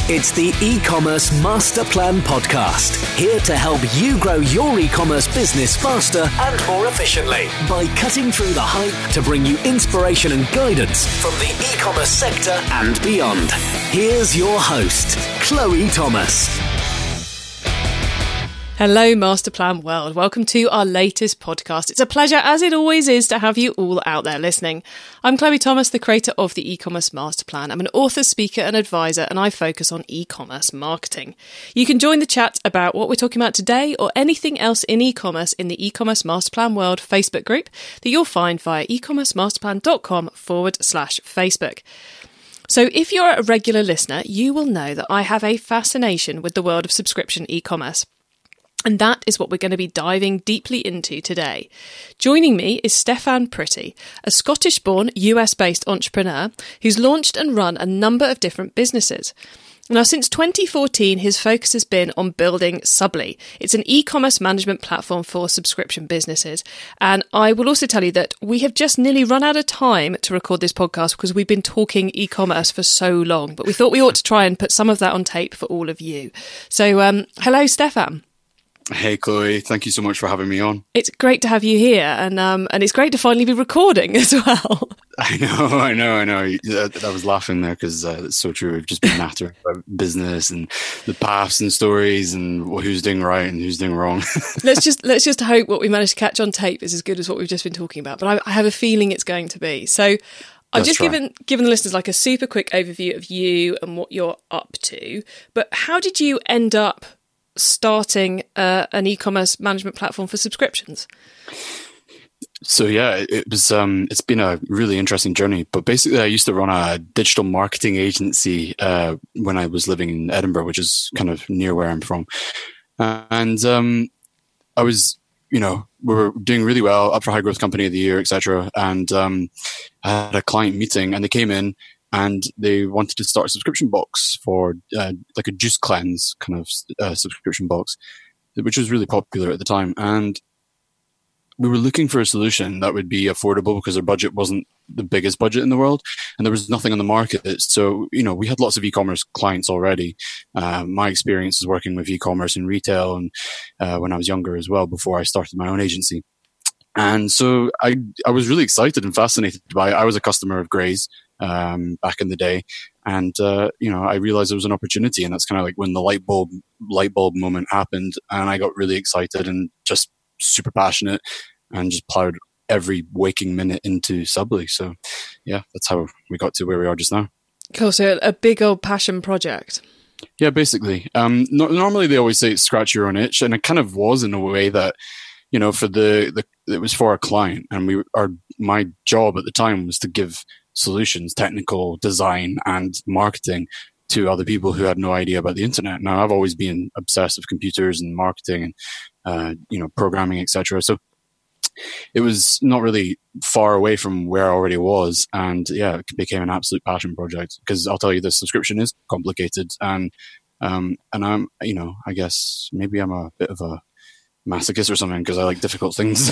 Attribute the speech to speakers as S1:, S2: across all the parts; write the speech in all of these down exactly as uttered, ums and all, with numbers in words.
S1: It's the E-commerce Master Plan podcast, here to help you grow your e-commerce business faster and more efficiently by cutting through the hype to bring you inspiration and guidance from the e-commerce sector and beyond. Here's your host, Chloe Thomas.
S2: Hello, Master Plan World. Welcome to our latest podcast. It's a pleasure, as it always is, to have you all out there listening. I'm Chloe Thomas, the creator of the E-commerce Master Plan. I'm an author, speaker and advisor, and I focus on e-commerce marketing. You can join the chat about what we're talking about today or anything else in e-commerce in the E-commerce Master Plan World Facebook group that you'll find via ecommercemasterplan.com forward slash Facebook. So if you're a regular listener, you will know that I have a fascination with the world of subscription e-commerce. And that is what we're going to be diving deeply into today. Joining me is Stefan Pretty, a Scottish-born U S-based entrepreneur who's launched and run a number of different businesses. Now, since twenty fourteen, his focus has been on building Subly. It's an e-commerce management platform for subscription businesses. And I will also tell you that we have just nearly run out of time to record this podcast because we've been talking e-commerce for so long. But we thought we ought to try and put some of that on tape for all of you. So, um, hello, Stefan.
S3: Hey, Chloe. Thank you so much for having me on.
S2: It's great to have you here, and um, and it's great to finally be recording as well.
S3: I know, I know, I know. I, I was laughing there because uh, it's so true. We've just been nattering about business and the paths and stories and who's doing right and who's doing wrong.
S2: let's just let's just hope what we managed to catch on tape is as good as what we've just been talking about. But I, I have a feeling it's going to be. So I've just try. given given the listeners like a super quick overview of you and what you're up to. But how did you end up starting uh, an e-commerce management platform for subscriptions?
S3: So yeah, it was. Um, it's been a really interesting journey. But basically, I used to run a digital marketing agency uh, when I was living in Edinburgh, which is kind of near where I'm from. Uh, and um, I was, you know, we were doing really well, up for High Growth Company of the Year, et cetera. And um, I had a client meeting, and they came in. And they wanted to start a subscription box for uh, like a juice cleanse kind of uh, subscription box, which was really popular at the time. And we were looking for a solution that would be affordable because our budget wasn't the biggest budget in the world. And there was nothing on the market. So, you know, we had lots of e-commerce clients already. Uh, my experience is working with e-commerce in retail and uh, when I was younger as well, before I started my own agency. And so I, I was really excited and fascinated by it. I was a customer of Grey's um, back in the day. And, uh, you know, I realized there was an opportunity, and that's kind of like when the light bulb, light bulb moment happened. And I got really excited and just super passionate and just plowed every waking minute into Subly. So yeah, that's how we got to where we are just now.
S2: Cool. So a big old passion project.
S3: Yeah, basically. Um, no, normally they always say scratch your own itch. And it kind of was in a way that, you know, for the, the it was for our client, and we our my job at the time was to give solutions, technical design and marketing to other people who had no idea about the internet. Now, I've always been obsessed with computers and marketing and uh, you know, programming, et cetera. So it was not really far away from where I already was, and yeah, it became an absolute passion project. Because I'll tell you, the subscription is complicated, and um, and I'm, you know, I guess maybe I'm a bit of a masochist or something because I like difficult things.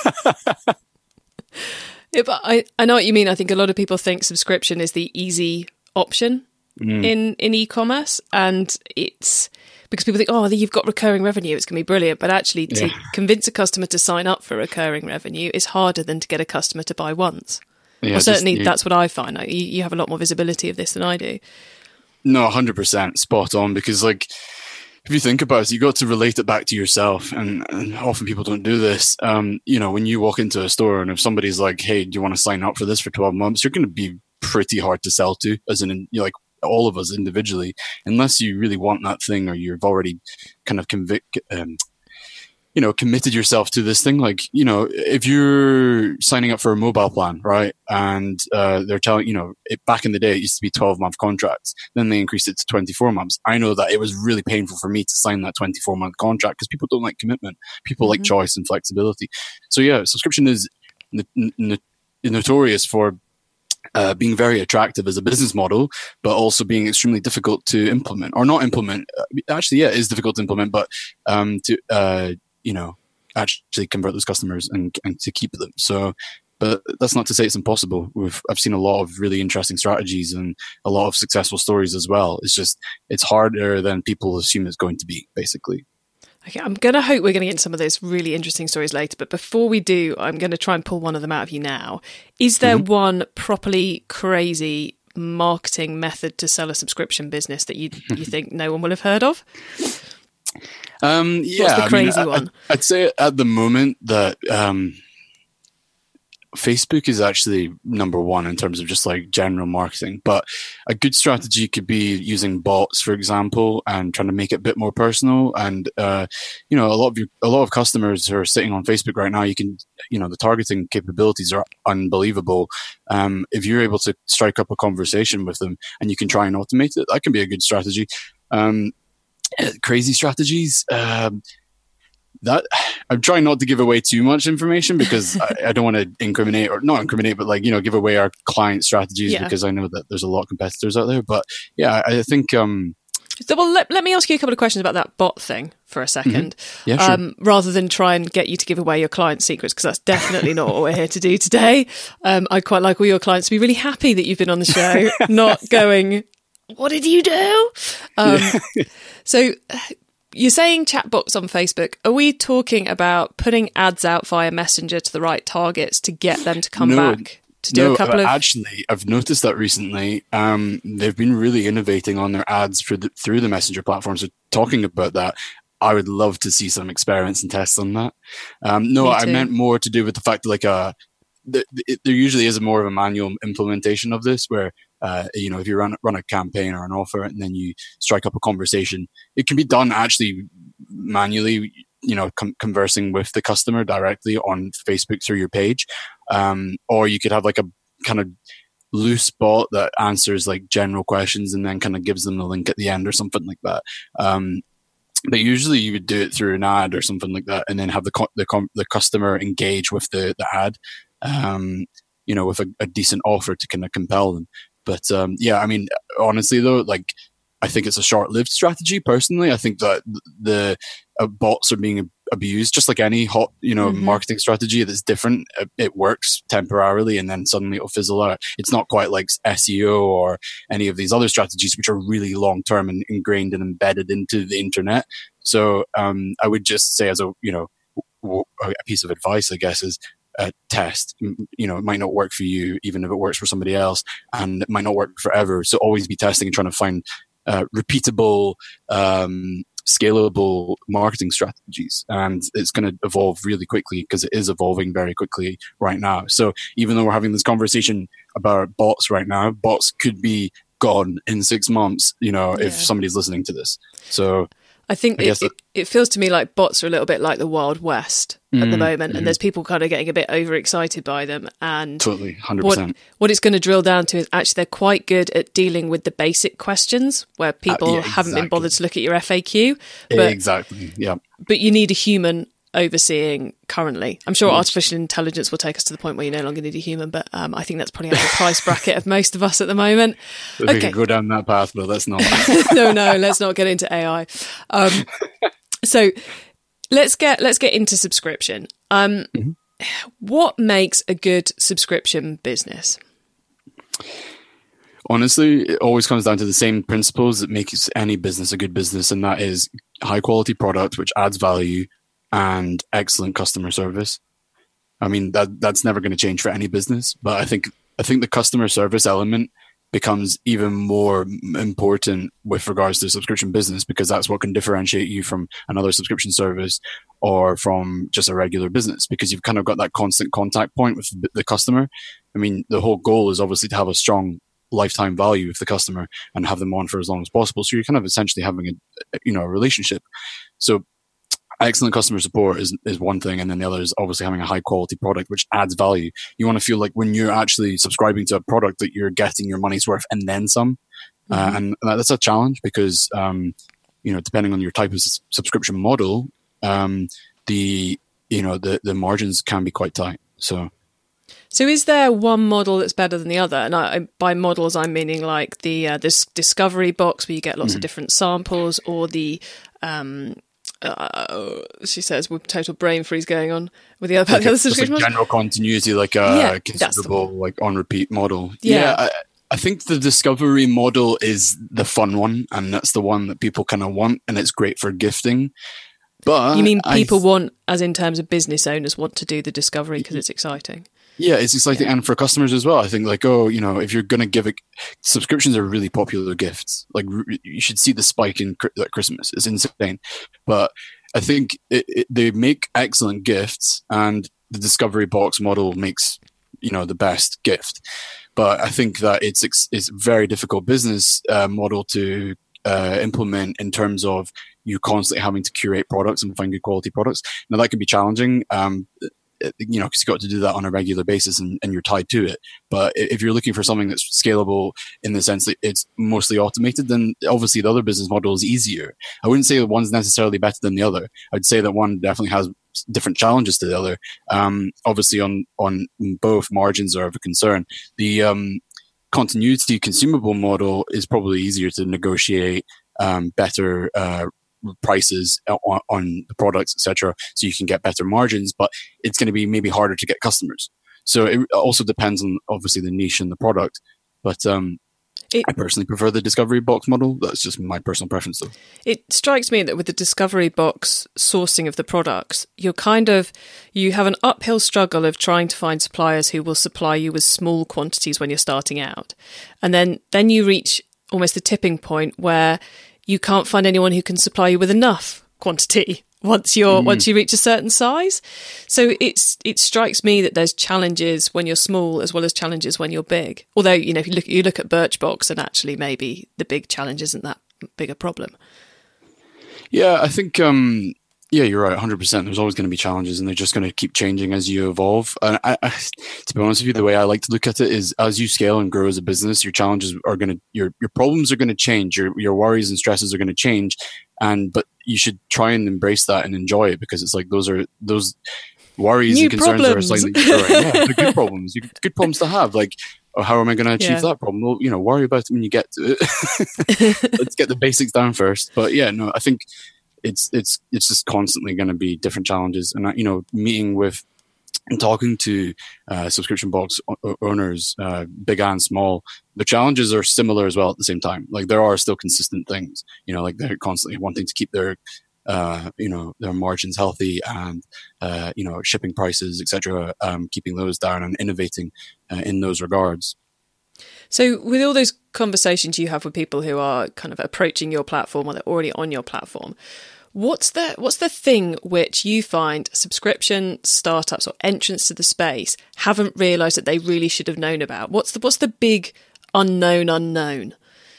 S2: Yeah, but I, I know what you mean. I think a lot of people think subscription is the easy option mm. in, in e-commerce, and it's because people think, oh, you've got recurring revenue, it's going to be brilliant. But actually, to yeah. convince a customer to sign up for recurring revenue is harder than to get a customer to buy once. Yeah, well, certainly just, yeah. that's what I find. Like, you, you have a lot more visibility of this than I do.
S3: No, one hundred percent spot on, because like, if you think about it, you got to relate it back to yourself, and, and often people don't do this. Um, you know, when you walk into a store and if somebody's like, hey, do you want to sign up for this for twelve months? You're going to be pretty hard to sell to, as in, you know, like all of us individually, unless you really want that thing or you've already kind of convict, um, you know, committed yourself to this thing. Like, you know, if you're signing up for a mobile plan, right? And uh, they're telling, you know, it, back in the day, it used to be twelve month contracts. Then they increased it to twenty-four months. I know that it was really painful for me to sign that twenty-four month contract because people don't like commitment. People mm-hmm. like choice and flexibility. So yeah, subscription is n- n- notorious for uh, being very attractive as a business model, but also being extremely difficult to implement or not implement. Actually, yeah, it is difficult to implement, but um, to, uh, you know, actually convert those customers and, and to keep them. So But that's not to say it's impossible. We've I've seen a lot of really interesting strategies and a lot of successful stories as well. It's just it's harder than people assume it's going to be, basically.
S2: Okay, I'm going to hope we're going to get into some of those really interesting stories later. But before we do, I'm going to try and pull one of them out of you now. Is there mm-hmm. one properly crazy marketing method to sell a subscription business that you you think no one will have heard of?
S3: Um, yeah,
S2: What's the crazy
S3: I mean,
S2: one?
S3: I, I'd say at the moment that um, Facebook is actually number one in terms of just like general marketing. But a good strategy could be using bots, for example, and trying to make it a bit more personal. And uh, you know, a lot of your, a lot of customers who are sitting on Facebook right now, you can, you know, the targeting capabilities are unbelievable. Um, if you're able to strike up a conversation with them and you can try and automate it, that can be a good strategy. Um, crazy strategies. Um, That I'm trying not to give away too much information because I, I don't want to incriminate or not incriminate, but like, you know, give away our client strategies yeah. because I know that there's a lot of competitors out there. But yeah, I, I think. Um,
S2: so, well, let, let me ask you a couple of questions about that bot thing for a second,
S3: mm-hmm. yeah, sure. um,
S2: rather than try and get you to give away your client secrets, because that's definitely not what we're here to do today. Um, I'd quite like all your clients to be really happy that you've been on the show, not going, "What did you do?" Um, yeah. So. You're saying chatbots on Facebook. Are we talking about putting ads out via Messenger to the right targets to get them to come
S3: no,
S2: back to do
S3: no,
S2: a couple of...
S3: Actually, I've noticed that recently. Um, they've been really innovating on their ads for the, through the Messenger platforms. So talking about that, I would love to see some experiments and tests on that. Um, no, I meant more to do with the fact that like a, the, it, there usually is a more of a manual implementation of this where Uh, you know, if you run run a campaign or an offer and then you strike up a conversation, it can be done actually manually, you know, com- conversing with the customer directly on Facebook through your page. Um, or you could have like a kind of loose bot that answers like general questions and then kind of gives them the link at the end or something like that. Um, but usually you would do it through an ad or something like that and then have the co- the, com- the customer engage with the, the ad, um, you know, with a, a decent offer to kind of compel them. But um, yeah, I mean, honestly, though, like, I think it's a short-lived strategy. Personally, I think that the uh, bots are being abused, just like any hot, you know, mm-hmm. marketing strategy that's different. It, it works temporarily, and then suddenly it'll fizzle out. It's not quite like S E O or any of these other strategies, which are really long-term and ingrained and embedded into the internet. So um, I would just say, as a you know, w- a piece of advice, I guess, is. Uh, test, you know, it might not work for you, even if it works for somebody else, and it might not work forever. So always be testing and trying to find uh, repeatable, um, scalable marketing strategies. And it's going to evolve really quickly because it is evolving very quickly right now. So even though we're having this conversation about bots right now, bots could be gone in six months, you know, yeah. if somebody's listening to this. So
S2: I think I it, it, it feels to me like bots are a little bit like the Wild West mm, at the moment, and mm. there's people kind of getting a bit overexcited by them. And
S3: totally, one hundred percent.
S2: What, what it's going to drill down to is actually they're quite good at dealing with the basic questions where people uh, yeah, exactly. haven't been bothered to look at your F A Q. But,
S3: exactly, yeah.
S2: But you need a human overseeing currently. I'm sure mm. artificial intelligence will take us to the point where you no longer need a human, but um, I think that's probably out of the price bracket of most of us at the moment.
S3: If okay. we could go down that path, but let's not.
S2: no, no, let's not get into A I. Um, so let's get let's get into subscription. Um, mm-hmm. What makes a good subscription business?
S3: Honestly, it always comes down to the same principles that makes any business a good business, and that is high quality product which adds value and excellent customer service. I mean, that that's never going to change for any business, but I think I think the customer service element becomes even more important with regards to the subscription business, because that's what can differentiate you from another subscription service or from just a regular business, because you've kind of got that constant contact point with the customer. I mean, the whole goal is obviously to have a strong lifetime value with the customer and have them on for as long as possible. So you're kind of essentially having a, you know, a relationship. So excellent customer support is, is one thing. And then the other is obviously having a high quality product, which adds value. You want to feel like when you're actually subscribing to a product that you're getting your money's worth and then some. Mm-hmm. Uh, and that's a challenge because, um, you know, depending on your type of s- subscription model, um, the, you know, the, the margins can be quite tight. So,
S2: So is there one model that's better than the other? And I, by models, I'm meaning like the uh, this discovery box where you get lots mm-hmm. of different samples, or the um, Uh, she says with total brain freeze going on with the other,
S3: like
S2: the other
S3: a,
S2: subscription
S3: like
S2: models.
S3: general continuity, like a
S2: Yeah,
S3: considerable, like on repeat model.
S2: Yeah.
S3: yeah I, I think the discovery model is the fun one, and that's the one that people kind of want, and it's great for gifting. But
S2: You mean people
S3: I,
S2: want, as in terms of business owners, want to do the discovery because it's exciting?
S3: Yeah, it's exciting,
S2: Yeah.
S3: and for customers as well. I think, like, oh, you know, if you're going to give it, subscriptions are really popular gifts. Like, you should see the spike in like, Christmas. It's insane. But I think it, it, they make excellent gifts, and the discovery box model makes, you know, the best gift. But I think that it's it's a very difficult business uh, model to uh, implement in terms of you constantly having to curate products and find good quality products. Now, that can be challenging. Um, you know, because you've got to do that on a regular basis, and, and you're tied to it. But if you're looking for something that's scalable in the sense that it's mostly automated, then obviously the other business model is easier. I wouldn't say that one's necessarily better than the other. I'd say that one definitely has different challenges to the other. Um, obviously on, on both, margins are of a concern. The um, continuity consumable model is probably easier to negotiate, um, better uh, prices on, on the products, et cetera, so you can get better margins, but it's going to be maybe harder to get customers. So it also depends on obviously the niche and the product. But um, it, I personally prefer the discovery box model. That's just my personal preference, though.
S2: It strikes me that with the discovery box sourcing of the products, you're kind of, you have an uphill struggle of trying to find suppliers who will supply you with small quantities when you're starting out. And then, then you reach almost the tipping point where you can't find anyone who can supply you with enough quantity once you're mm. once you reach a certain size. So it's it strikes me that there's challenges when you're small as well as challenges when you're big. Although, you know, if you look you look at Birchbox, and actually maybe the big challenge isn't that big a problem.
S3: Yeah, I think um yeah, you're right, one hundred percent. There's always going to be challenges, and they're just going to keep changing as you evolve. And I, I, to be honest with you, the way I like to look at it is, as you scale and grow as a business, your challenges are going to, your your problems are going to change, your your worries and stresses are going to change, and but you should try and embrace that and enjoy it, because it's like those are those worries
S2: New
S3: and concerns
S2: problems.
S3: are slightly growing. Yeah, they're good problems, good problems to have. Like, oh, how am I going to achieve
S2: Yeah.
S3: that problem? Well, you know, worry about it when you get to it. Let's get the basics down first. But yeah, no, I think. It's it's it's just constantly going to be different challenges, and you know, meeting with and talking to uh, subscription box o- owners, uh, big and small, the challenges are similar as well at the same time. Like, there are still consistent things, you know, like they're constantly wanting to keep their uh, you know their margins healthy, and uh, you know shipping prices, et cetera, um, keeping those down and innovating uh, in those regards.
S2: So with all those conversations you have with people who are kind of approaching your platform, or they're already on your platform, what's the what's the thing which you find subscription startups or entrants to the space haven't realised that they really should have known about? What's the what's the big unknown unknown?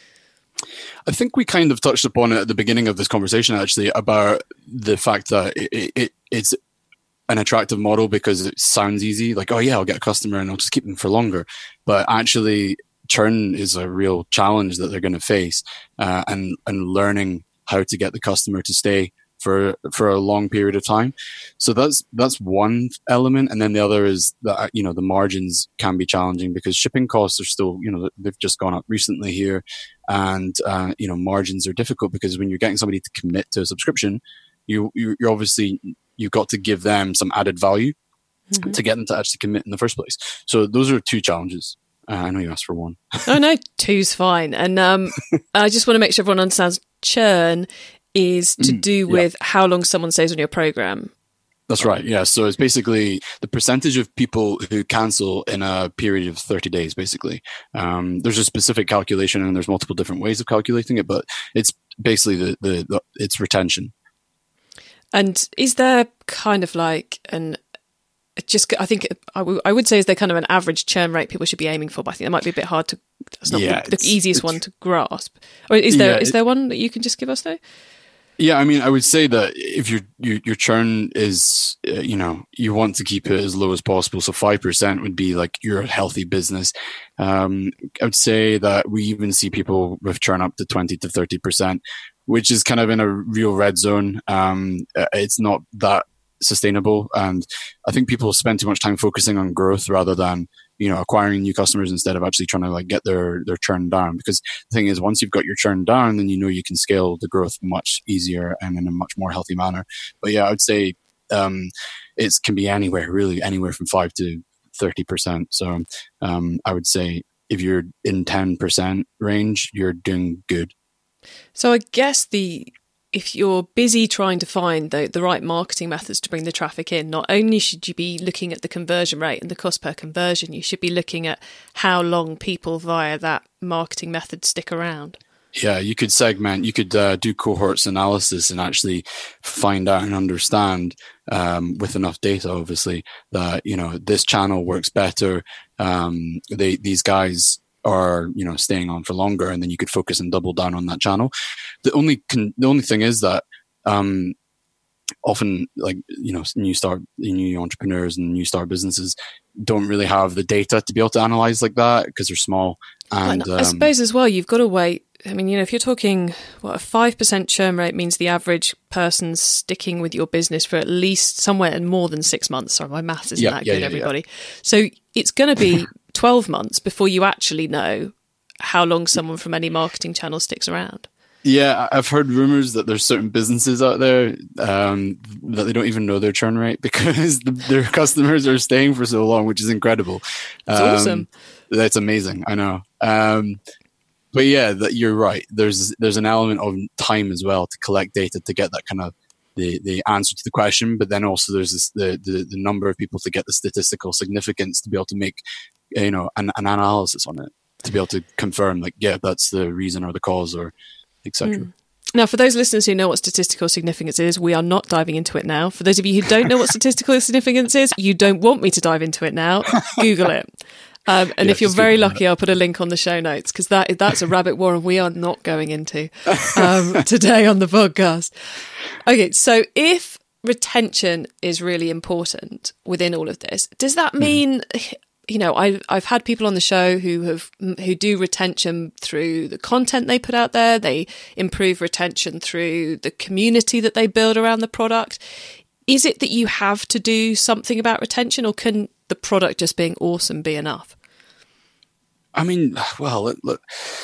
S3: I think we kind of touched upon it at the beginning of this conversation, actually, about the fact that it, it, it's an attractive model because it sounds easy. Like, oh yeah, I'll get a customer and I'll just keep them for longer. But actually, churn is a real challenge that they're going to face, uh, and and learning how to get the customer to stay for for a long period of time. So that's that's one element, and then the other is that, you know, the margins can be challenging because shipping costs are still, you know, they've just gone up recently here, and uh, you know, margins are difficult because when you're getting somebody to commit to a subscription, you you you're obviously you've got to give them some added value mm-hmm. to get them to actually commit in the first place. So those are two challenges. Uh, I know you asked for one.
S2: Oh, no, two's fine. And um, I just want to make sure everyone understands churn is to
S3: Mm,
S2: do with yeah. how long someone stays on your program.
S3: That's right. Yeah. So it's basically the percentage of people who cancel in a period of thirty days, basically. Um, there's a specific calculation, and there's multiple different ways of calculating it, but it's basically the, the, the it's retention.
S2: And is there kind of like an just, I think I, w- I would say, is there kind of an average churn rate people should be aiming for? But I think that might be a bit hard to, that's not yeah, the, the easiest one to grasp. Or is there yeah, is there one that you can just give us though?
S3: Yeah, I mean, I would say that if your your, your churn is, uh, you know, you want to keep it as low as possible. So five percent would be like you're a healthy business. Um, I would say that we even see people with churn up to twenty to thirty percent, which is kind of in a real red zone. Um, it's not that sustainable, and I think people spend too much time focusing on growth rather than you know, acquiring new customers instead of actually trying to like get their, their churn down. Because the thing is, once you've got your churn down, then you know you can scale the growth much easier and in a much more healthy manner. But yeah, I would say um, it can be anywhere, really, anywhere from five to thirty percent. So um, I would say if you're in ten percent range, you're doing good.
S2: So I guess the if you're busy trying to find the, the right marketing methods to bring the traffic in, not only should you be looking at the conversion rate and the cost per conversion, you should be looking at how long people via that marketing method stick around.
S3: Yeah, you could segment, you could uh, do cohorts analysis and actually find out and understand um, with enough data, obviously, that, you know, this channel works better. Um, they, these guys are, you know, staying on for longer, and then you could focus and double down on that channel. The only con- the only thing is that um, often, like, you know, new start new entrepreneurs and new start businesses don't really have the data to be able to analyze like that because they're small. And
S2: I suppose
S3: um,
S2: as well, you've got to wait. I mean, you know, if you're talking, what, a five percent churn rate means the average person's sticking with your business for at least somewhere in more than six months. Sorry, my maths isn't
S3: yeah,
S2: that
S3: yeah,
S2: good,
S3: yeah,
S2: everybody.
S3: Yeah.
S2: So it's going to be twelve months before you actually know how long someone from any marketing channel sticks around.
S3: Yeah, I've heard rumors that there's certain businesses out there um, that they don't even know their churn rate because the, their customers are staying for so long, which is incredible.
S2: It's
S3: um,
S2: awesome.
S3: That's amazing. I know. Um, but yeah, that you're right. There's there's an element of time as well to collect data to get that kind of the, the answer to the question. But then also there's this, the, the the number of people to get the statistical significance to be able to make, you know, an, an analysis on it, to be able to confirm like, yeah, that's the reason or the cause or et cetera. Mm.
S2: Now, for those listeners who know what statistical significance is, we are not diving into it now. For those of you who don't know what statistical significance is, you don't want me to dive into it now, Google it. Um, and yeah, if you're very lucky, I'll put a link on the show notes, because that that's a rabbit warren we are not going into um, today on the podcast. Okay, so if retention is really important within all of this, does that mean... Mm. You know, I've I've had people on the show who have who do retention through the content they put out there. They improve retention through the community that they build around the product. Is it that you have to do something about retention, or can the product just being awesome be enough?
S3: I mean, well, look, look,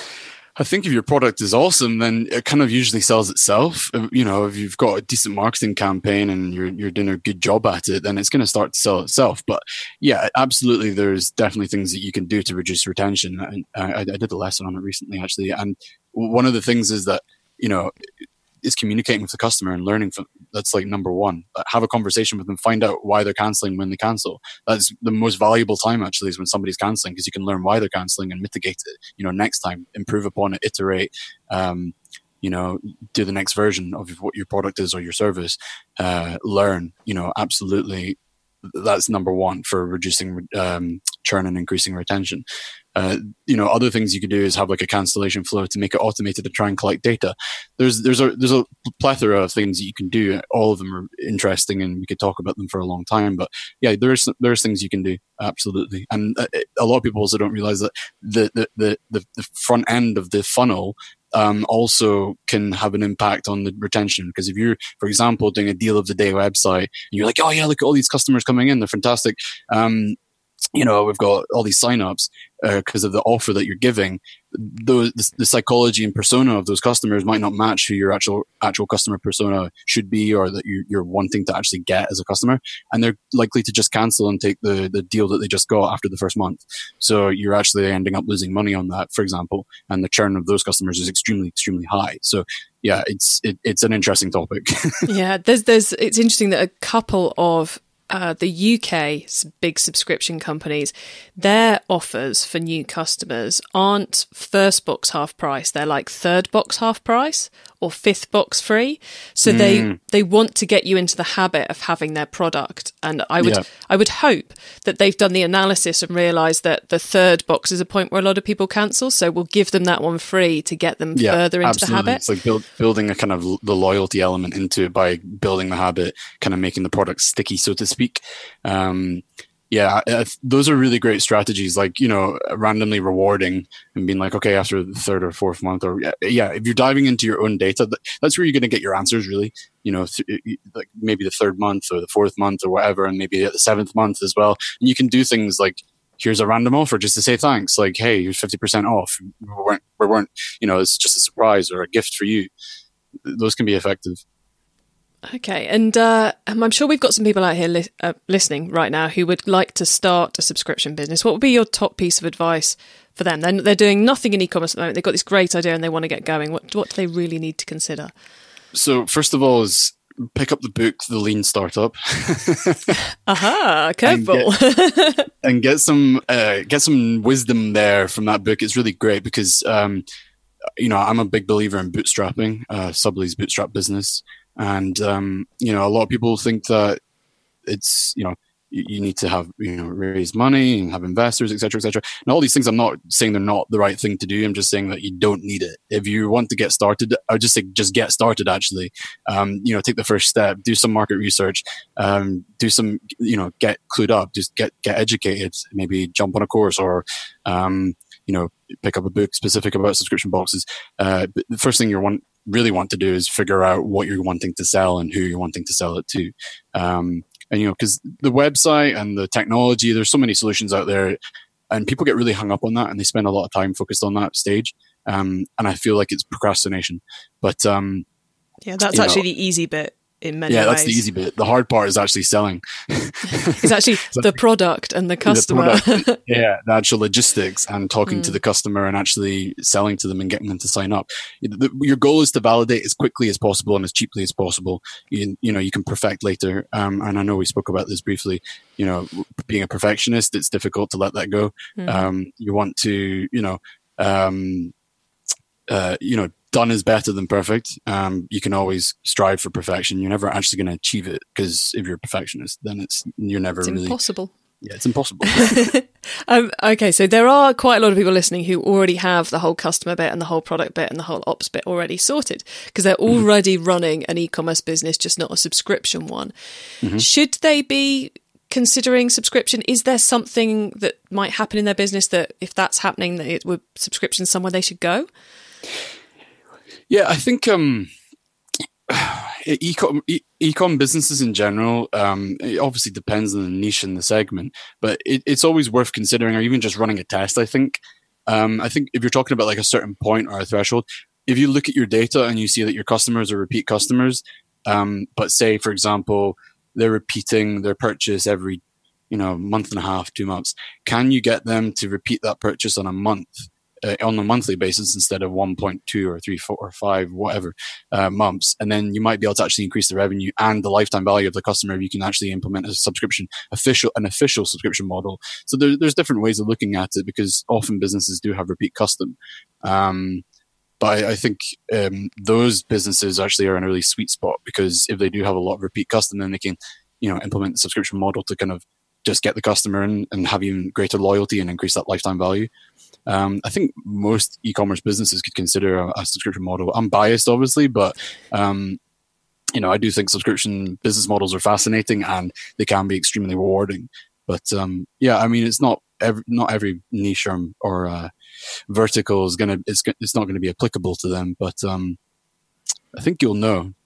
S3: I think if your product is awesome, then it kind of usually sells itself. You know, if you've got a decent marketing campaign and you're you're doing a good job at it, then it's going to start to sell itself. But yeah, absolutely, there's definitely things that you can do to reduce retention. And I, I did a lesson on it recently, actually. And one of the things is that, you know, is communicating with the customer and learning from. That's like number one. Have a conversation with them, find out why they're canceling when they cancel. That's the most valuable time, actually, is when somebody's canceling, because you can learn why they're canceling and mitigate it. You know, next time, improve upon it, iterate. Um, you know, do the next version of what your product is or your service. Uh, learn. You know, absolutely. That's number one for reducing um, churn and increasing retention. Uh, you know, other things you could do is have like a cancellation flow to make it automated to try and collect data. There's there's a there's a plethora of things that you can do. All of them are interesting, and we could talk about them for a long time. But yeah, there's there's things you can do, absolutely. And a lot of people also don't realize that the the the the, the front end of the funnel Um, also can have an impact on the retention. Because if you're, for example, doing a deal of the day website, and you're like, oh yeah, look at all these customers coming in, they're fantastic. Um, you know, we've got all these signups because uh, of the offer that you're giving. Those, the, the psychology and persona of those customers might not match who your actual actual customer persona should be, or that you, you're wanting to actually get as a customer. And they're likely to just cancel and take the, the deal that they just got after the first month. So you're actually ending up losing money on that, for example. And the churn of those customers is extremely, extremely high. So yeah, it's it, it's an interesting topic.
S2: yeah, there's there's it's interesting that a couple of Uh, the U K big subscription companies, their offers for new customers aren't first box half price. They're like third box half price or fifth box free. So mm. they they want to get you into the habit of having their product. And I would yeah. I would hope that they've done the analysis and realised that the third box is a point where a lot of people cancel. So we'll give them that one free to get them yeah, further into absolutely. the habit.
S3: It's like build, building a kind of the loyalty element into it by building the habit, kind of making the product sticky, so to speak. Um, yeah, those are really great strategies, like, you know, randomly rewarding and being like, okay, after the third or fourth month, or yeah, if you're diving into your own data, that's where you're going to get your answers, really. You know, like maybe the third month or the fourth month or whatever, and maybe at the seventh month as well. And you can do things like here's a random offer just to say thanks. Like, hey, here's fifty percent off. We weren't, we weren't, you know, it's just a surprise or a gift for you. Those can be effective.
S2: Okay, and uh, I'm sure we've got some people out here li- uh, listening right now who would like to start a subscription business. What would be your top piece of advice for them? They're, they're doing nothing in e-commerce at the moment. They've got this great idea and they want to get going. What, what do they really need to consider?
S3: So first of all is pick up the book, The Lean Startup.
S2: Aha, curveball.
S3: and, get, and get some uh, get some wisdom there from that book. It's really great because, um, you know, I'm a big believer in bootstrapping, uh, Subbly's bootstrap business. And, um, you know, a lot of people think that it's, you know, you, you need to have, you know, raise money and have investors, et cetera, et cetera. And all these things, I'm not saying they're not the right thing to do. I'm just saying that you don't need it. If you want to get started, I would just say, just get started, actually. Um, you know, take the first step, do some market research, um, do some, you know, get clued up, just get, get educated, maybe jump on a course or, um, you know, pick up a book specific about subscription boxes. Uh, but the first thing you want, really want to do is figure out what you're wanting to sell and who you're wanting to sell it to. Um, and, you know, because the website and the technology, there's so many solutions out there and people get really hung up on that and they spend a lot of time focused on that stage. Um, and I feel like it's procrastination. But um,
S2: yeah, that's actually know, the easy bit. In many
S3: yeah,
S2: ways.
S3: That's the easy bit. The hard part is actually selling.
S2: It's actually the product and the customer.
S3: The product, yeah, the actual logistics and talking
S2: mm.
S3: to the customer and actually selling to them and getting them to sign up. The, your goal is to validate as quickly as possible and as cheaply as possible. You, you know, you can perfect later. Um, and I know we spoke about this briefly. You know, being a perfectionist, it's difficult to let that go. Mm. Um, you want to, you know, um, uh, you know, done is better than perfect. Um, you can always strive for perfection. You're never actually going to achieve it because if you're a perfectionist, then it's you're never
S2: it's
S3: really
S2: impossible.
S3: Yeah, it's impossible.
S2: um, okay, so there are quite a lot of people listening who already have the whole customer bit and the whole product bit and the whole ops bit already sorted because they're already mm-hmm. running an e-commerce business, just not a subscription one. Mm-hmm. Should they be considering subscription? Is there something that might happen in their business that if that's happening, that it would subscription somewhere they should go?
S3: Yeah, I think um, e-com, e- e-com businesses in general, um, it obviously depends on the niche and the segment, but it, it's always worth considering or even just running a test, I think. Um, I think if you're talking about like a certain point or a threshold, if you look at your data and you see that your customers are repeat customers, um, but say, for example, they're repeating their purchase every, you know, month and a half, two months, can you get them to repeat that purchase on a month? Uh, on a monthly basis instead of one point two or three, four or five, whatever uh, months. And then you might be able to actually increase the revenue and the lifetime value of the customer if you can actually implement a subscription, official, an official subscription model. So there, there's different ways of looking at it because often businesses do have repeat custom. Um, but I, I think um, those businesses actually are in a really sweet spot because if they do have a lot of repeat custom, then they can, you know, implement the subscription model to kind of just get the customer in and have even greater loyalty and increase that lifetime value. Um, I think most e-commerce businesses could consider a, a subscription model. I'm biased, obviously, but um, you know, I do think subscription business models are fascinating and they can be extremely rewarding. But um, yeah, I mean, it's not every, not every niche or, or uh, vertical is gonna it's it's not going to be applicable to them. But um, I think you'll know.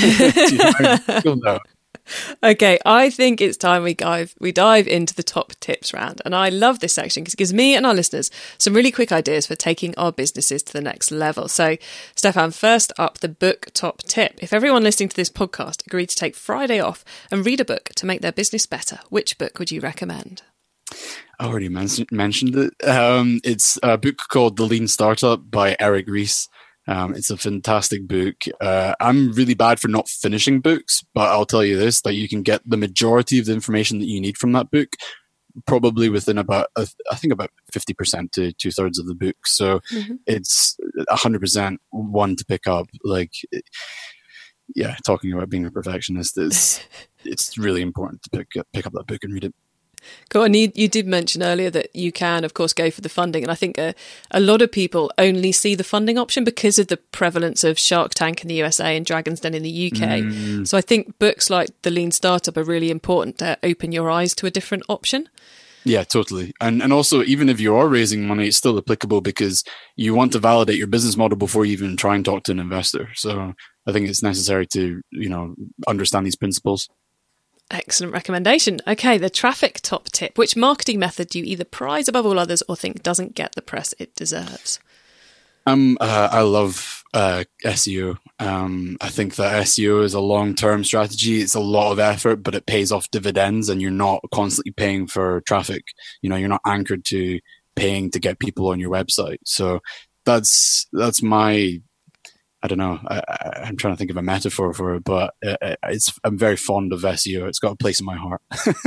S3: You'll know.
S2: Okay, I think it's time we dive we dive into the top tips round. And I love this section because it gives me and our listeners some really quick ideas for taking our businesses to the next level. So, Stefan, first up, the book top tip. If everyone listening to this podcast agreed to take Friday off and read a book to make their business better, which book would you recommend?
S3: I already men- mentioned it. Um, it's a book called The Lean Startup by Eric Ries. Um, it's a fantastic book. Uh, I'm really bad for not finishing books, but I'll tell you this, that you can get the majority of the information that you need from that book probably within about, uh, I think about fifty percent to two thirds of the book. So mm-hmm. it's one hundred percent one to pick up. Like, yeah, talking about being a perfectionist is, it's really important to pick up, pick up that book and read it.
S2: Cool. And you, you did mention earlier that you can, of course, go for the funding. And I think a, a lot of people only see the funding option because of the prevalence of Shark Tank in the U S A and Dragon's Den in the U K. Mm. So I think books like The Lean Startup are really important to open your eyes to a different option.
S3: Yeah, totally. And and also, even if you are raising money, it's still applicable because you want to validate your business model before you even try and talk to an investor. So I think it's necessary to, you know, understand these principles.
S2: Excellent recommendation. Okay, the traffic top tip. Which marketing method do you either prize above all others or think doesn't get the press it deserves?
S3: Um, uh, I love uh, S E O. Um, I think that S E O is a long-term strategy. It's a lot of effort, but it pays off dividends, and you're not constantly paying for traffic. You know, you're not anchored to paying to get people on your website. So that's that's my. I don't know. I, I, I'm trying to think of a metaphor for it, but it's. I'm very fond of S E O. It's got a place in my heart.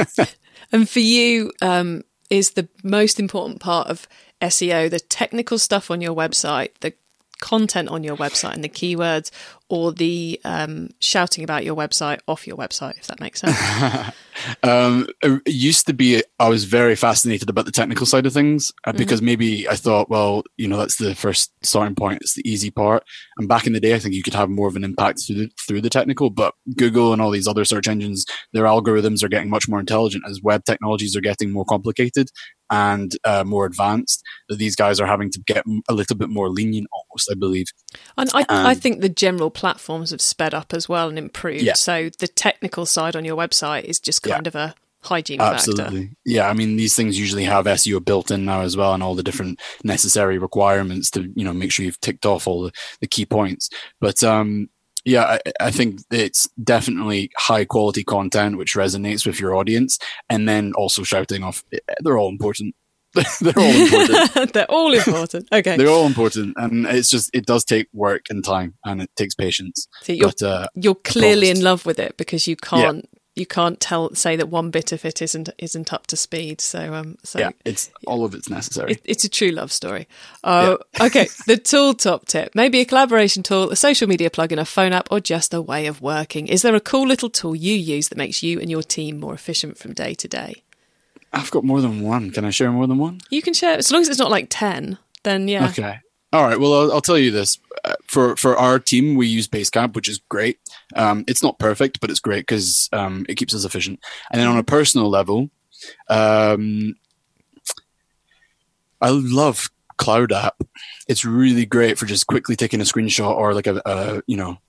S2: And for you, um, is the most important part of S E O the technical stuff on your website, the content on your website and the keywords, or the um, shouting about your website off your website, if that makes sense?
S3: um, it used to be, I was very fascinated about the technical side of things uh, because mm-hmm. maybe I thought, well, you know, that's the first starting point. It's the easy part. And back in the day, I think you could have more of an impact through the, through the technical, but Google and all these other search engines, their algorithms are getting much more intelligent as web technologies are getting more complicated and uh, more advanced. That these guys are having to get a little bit more lenient almost, I believe.
S2: And I,
S3: um,
S2: I think the general platforms have sped up as well and improved.
S3: Yeah.
S2: So the technical side on your website is just kind yeah. of a hygiene
S3: Absolutely.
S2: factor.
S3: Yeah, I mean, these things usually have S E O built in now as well, and all the different necessary requirements to, you know, make sure you've ticked off all the, the key points. But um, yeah, I, I think it's definitely high quality content which resonates with your audience, and then also shouting off. They're all important. They're all important.
S2: They're all important. Okay.
S3: They're all important. And it's just, it does take work and time, and it takes patience.
S2: So you're,
S3: but, uh,
S2: you're clearly in love with it because you can't, yeah. you can't tell, say that one bit of it isn't, isn't up to speed. So, um, so
S3: yeah, it's all of it's necessary.
S2: It, it's a true love story. Oh,
S3: yeah.
S2: Okay. The tool top tip, maybe a collaboration tool, a social media plugin, a phone app, or just a way of working. Is there a cool little tool you use that makes you and your team more efficient from day to day?
S3: I've got more than one. Can I share more than one?
S2: You can share, as long as it's not like ten, then yeah.
S3: Okay. All right. Well, I'll, I'll tell you this. Uh, for for our team, we use Basecamp, which is great. Um, it's not perfect, but it's great because um, it keeps us efficient. And then on a personal level, um, I love Cloud App. It's really great for just quickly taking a screenshot or like a, a you know,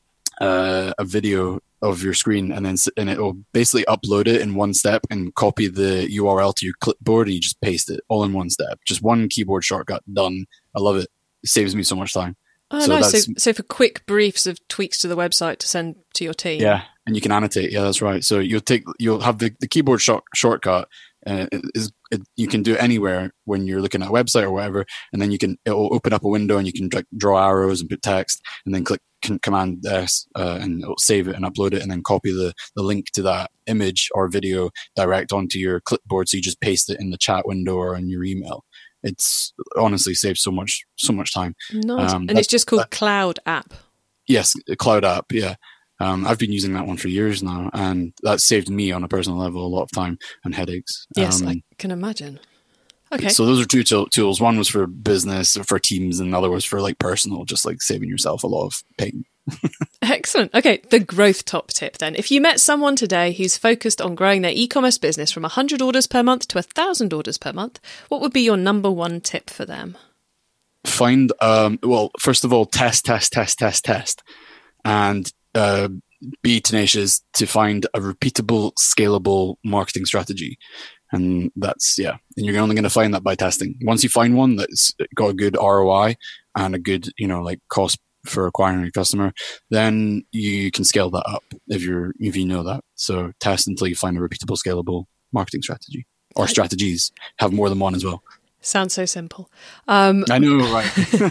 S3: uh, a video of your screen, and then and it will basically upload it in one step and copy the U R L to your clipboard, and you just paste it all in one step. Just one keyboard shortcut, done. I love it. It saves me so much time.
S2: Oh, so nice. So, so for quick briefs of tweaks to the website to send to your team.
S3: Yeah, and you can annotate. Yeah, that's right. So you'll take, you'll have the, the keyboard short, shortcut. Uh, it is it, you can do it anywhere when you're looking at a website or whatever, and then you can, it will open up a window and you can like, draw arrows and put text, and then click c- Command S, uh, and it'll save it and upload it, and then copy the, the link to that image or video direct onto your clipboard. So you just paste it in the chat window or in your email. It's honestly saves so much so much time.
S2: Nice. Um, and it's just called that, Cloud App.
S3: Yes, Cloud App. Yeah. Um, I've been using that one for years now, and that saved me on a personal level a lot of time and headaches.
S2: Yes,
S3: um,
S2: I can imagine. Okay.
S3: So those are two t- tools. One was for business, for teams, and the other was for like personal, just like saving yourself a lot of pain.
S2: Excellent. Okay, the growth top tip then. If you met someone today who's focused on growing their e-commerce business from one hundred orders per month to one thousand orders per month, what would be your number one tip for them?
S3: Find, um, well, first of all, test, test, test, test, test. And uh, be tenacious to find a repeatable, scalable marketing strategy. And that's, yeah, and you're only going to find that by testing. Once you find one that's got a good R O I and a good, you know, like cost for acquiring a customer, then you can scale that up if you're, if you know that. So test until you find a repeatable, scalable marketing strategy, or strategies. Have more than one as well.
S2: Sounds so simple. Um,
S3: I know, right?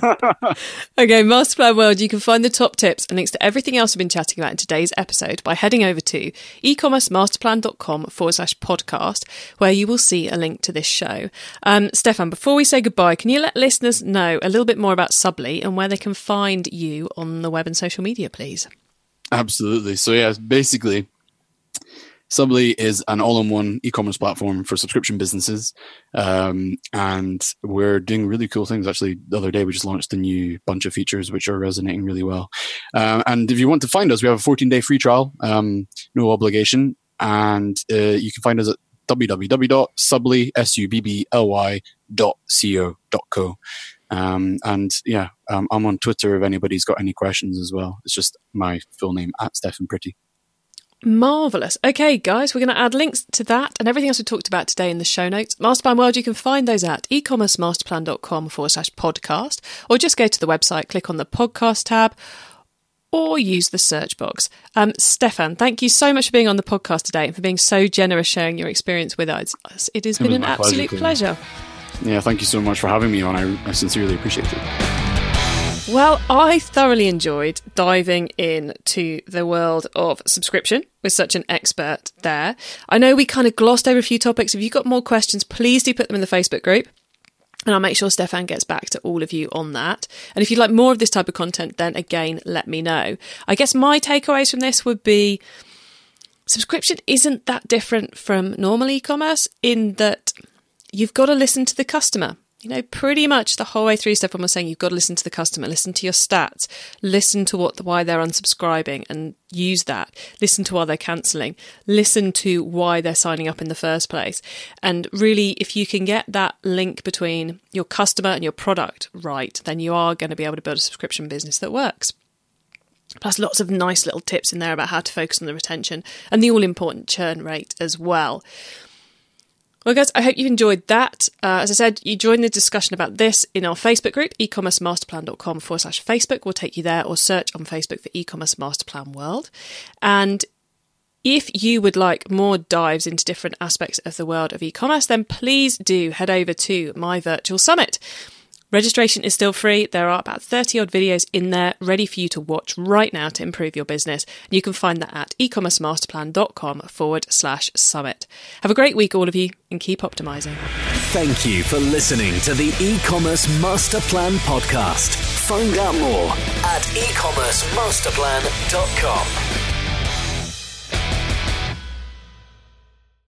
S2: Okay, Masterplan World, you can find the top tips and links to everything else we've been chatting about in today's episode by heading over to ecommercemasterplan.com forward slash podcast, where you will see a link to this show. Um, Stefan, before we say goodbye, can you let listeners know a little bit more about Subbly and where they can find you on the web and social media, please?
S3: Absolutely. So yeah, basically, Subbly is an all-in-one e-commerce platform for subscription businesses, um, and we're doing really cool things. Actually, the other day we just launched a new bunch of features which are resonating really well. Um, and if you want to find us, we have a fourteen-day free trial, um, no obligation, and uh, you can find us at w w w dot subbly dot co. Um, and yeah, um, I'm on Twitter if anybody's got any questions as well. It's just my full name, at Stefan Pretty.
S2: Marvellous. Okay, guys, we're going to add links to that and everything else we talked about today in the show notes. Masterplan World, you can find those at ecommercemasterplan.com forward slash podcast, or just go to the website, click on the podcast tab, or use the search box. Um, Stefan, thank you so much for being on the podcast today and for being so generous sharing your experience with us. It has been it an absolute pleasure.
S3: pleasure. Yeah, thank you so much for having me on. I, I sincerely appreciate it.
S2: Well, I thoroughly enjoyed diving into the world of subscription with such an expert there. I know we kind of glossed over a few topics. If you've got more questions, please do put them in the Facebook group. And I'll make sure Stefan gets back to all of you on that. And if you'd like more of this type of content, then again, let me know. I guess my takeaways from this would be subscription isn't that different from normal e-commerce in that you've got to listen to the customer. You know, pretty much the whole way through, Stefan was saying you've got to listen to the customer, listen to your stats, listen to what why they're unsubscribing and use that. Listen to why they're cancelling, listen to why they're signing up in the first place. And really, if you can get that link between your customer and your product right, then you are going to be able to build a subscription business that works. Plus lots of nice little tips in there about how to focus on the retention and the all-important churn rate as well. Well, guys, I hope you've enjoyed that. Uh, as I said, you join the discussion about this in our Facebook group, ecommercemasterplan.com forward slash Facebook. We'll take you there, or search on Facebook for e-commerce masterplan world. And if you would like more dives into different aspects of the world of e-commerce, then please do head over to my virtual summit. Registration is still free. There are about thirty odd videos in there ready for you to watch right now to improve your business. You can find that at ecommercemasterplan.com forward slash summit. Have a great week, all of you, and keep optimizing.
S1: Thank you for listening to the E-Commerce Master Plan podcast. Find out more at ecommerce masterplan dot com.